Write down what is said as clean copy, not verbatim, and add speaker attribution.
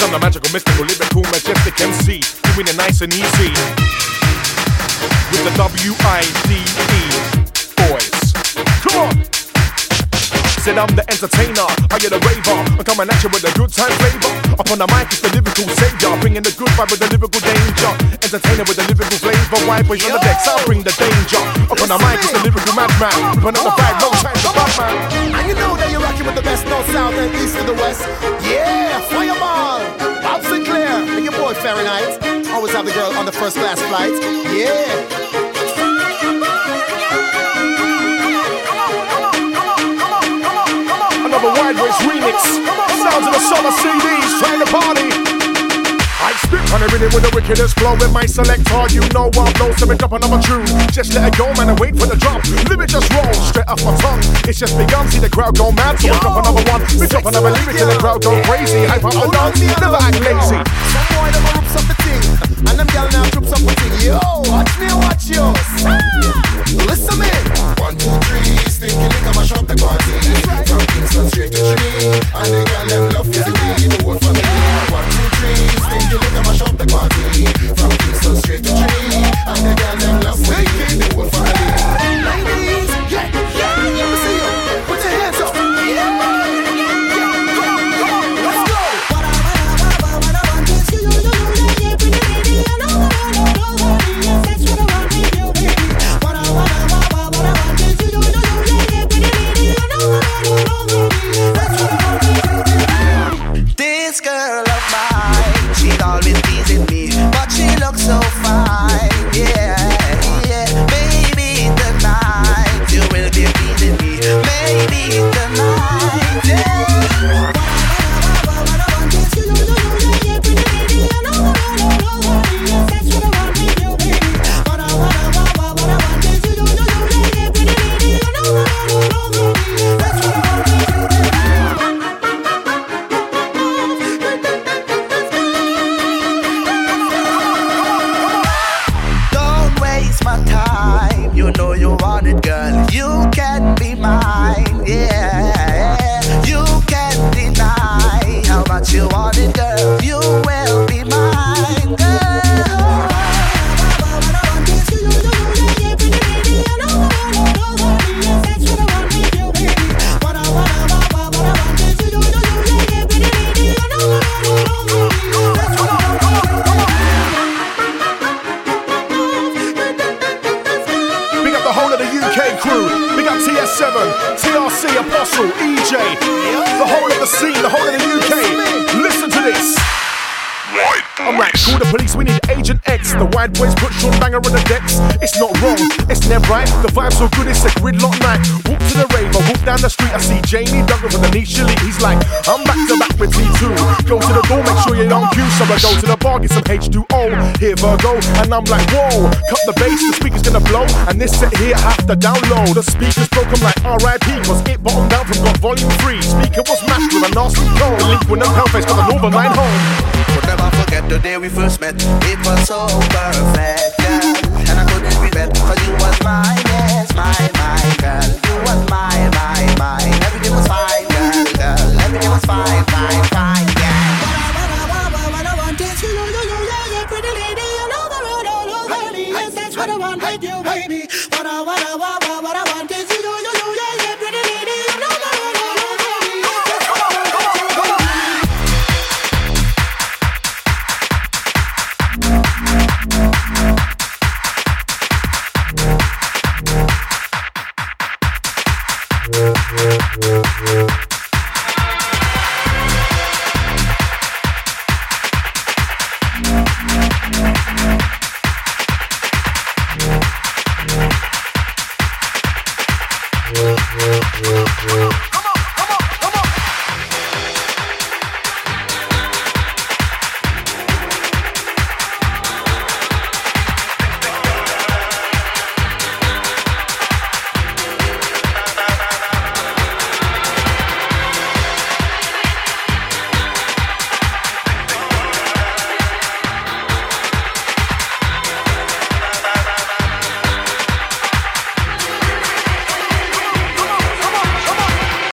Speaker 1: I'm the magical, mystical, lyrical, majestic MC, doing it nice and easy with the W-I-D-E boys. Come on! Said I'm the entertainer, I get a raver. I'm coming at you with a good time flavor. Up on the mic it's the lyrical savior, bringing the good vibe with the lyrical danger. Entertainer with the lyrical flavor, white boys on the decks, I'll bring the danger. Up on the mic it's the lyrical madman, ripping on the bag, no time to Batman.
Speaker 2: And you know that you're rocking with the best north, south and east to the west. Yeah, Fireball, Bob Sinclair, and your boy Fahrenheit. Always have the girl on the first class flight. Yeah.
Speaker 1: Another Wide Ways remix. Sounds of the summer CDs, trying to party. I spit on a minute with the wickedest flow with my selector. You know I'm low, so we drop another tune. Just let it go, man, and wait for the drop. Lyric just roll straight off my tongue. It's just begun, see the crowd go mad, so we drop another one. We drop another lyric till the crowd go crazy. Hype up the dance, never act lazy.
Speaker 2: Some boy them roops up the thing, and them gal now troops up the thing. Yo, watch me, watch yours. Listen me. 1, 2, 3, stinky lick, I'ma shop the party. From Kingston straight to Trinity, and the gal them love to see the whole family. 1, 2, 3, stinky lick, I'ma shop the party. From Kingston straight to Trinity, and the gal them love to see the whole family. Ladies, yeah, let me see you. Put your hands up.
Speaker 3: This girl of mine, she'd always teasing me, but she looks so fine, yeah, yeah. Maybe tonight you will be pleasing me, maybe tonight, yeah. You want it, girl, you will be mine, girl.
Speaker 1: Big up the whole of the UK crew. Big up TS7, TRC, Apostle, EJ. The whole of the scene, the whole of the UK. Listen to this. I'm like, call the police, we need Agent X. The Wide Boys put Sean Banger on the decks. It's not wrong, it's never right. The vibe's so good, it's a gridlock night. Walk to the rave, I walk down the street, I see Jamie Duggan from the niche elite. He's like, I'm back to back with T2. Go to the door, make sure you're on cue. So I go to the bar, get some H2O. Here Virgo, and I'm like, whoa. Cut the bass, the speaker's gonna blow. And this set here, I have to download. The speaker's broken like RIP, cause it bottomed out from God Volume 3. Speaker was mashed with a nasty tone. The Link with them Hellface got the Northern Line home.
Speaker 3: Would never forget the day we first met. It was so perfect, girl, and I couldn't regret, cause you was mine, yes, my girl. You was mine. Everything was fine, girl. Everything was fine, yeah.
Speaker 4: What I want is you, yeah, pretty lady. You know the road all over me. Yes, that's what I want with you, baby. What I want is you, yeah, pretty lady. You know the road all over me.
Speaker 5: Yeah.